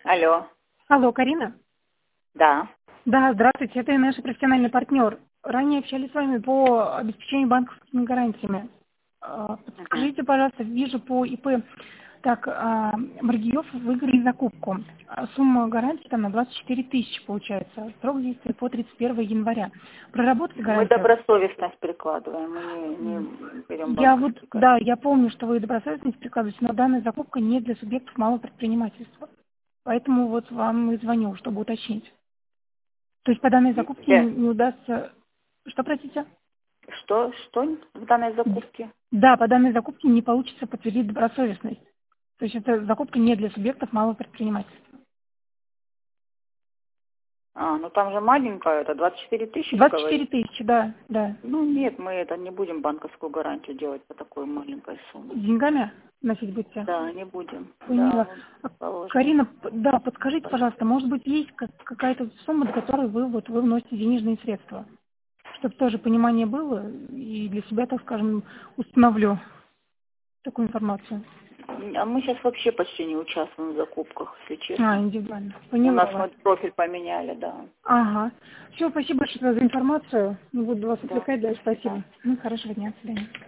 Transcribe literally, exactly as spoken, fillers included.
Алло. Алло, Карина? Да. Да, здравствуйте, это наш профессиональный партнер. Ранее общались с вами по обеспечению банковскими гарантиями. А, Мгм. Подскажите, пожалуйста, вижу по ИП, так, а, Маргиев выиграли закупку. А Сумма гарантии там на двадцать четыре тысячи получается. Срок действия по тридцать первого января. Проработали Мы гарантию? добросовестность прикладываем, мы не, М. не берем Я вот, банковский карт. да, я помню, что вы добросовестность прикладываете, но данная закупка не для субъектов малого предпринимательства. Поэтому вот вам и звоню, чтобы уточнить. То есть по данной закупке не, Для- не удастся... Что, простите? Что, что в данной закупке? Да, по данной закупке не получится подтвердить добросовестность. То есть это закупка не для субъектов малого предпринимательства. А, ну там же маленькая, это двадцать четыре тысячи, вы двадцать четыре говорите. тысячи, да, да. Ну нет, мы это не будем банковскую гарантию делать по такой маленькой С сумме. деньгами носить будете? Да, не будем. Да, Поняла. вот А, положено. Карина, п- да, подскажите, пожалуйста, может быть, есть как- какая-то сумма, до которой вы, вот, вы вносите денежные средства? Чтобы тоже понимание было, и для себя, так скажем, установлю такую информацию. А мы сейчас вообще почти не участвуем в закупках, если А, честно. индивидуально. У Поняла нас вас. мы профиль поменяли, да. Ага. Все, спасибо большое за информацию. Не буду вас Да, отвлекать, да, до свидания. спасибо. Ну, хорошего дня, до свидания.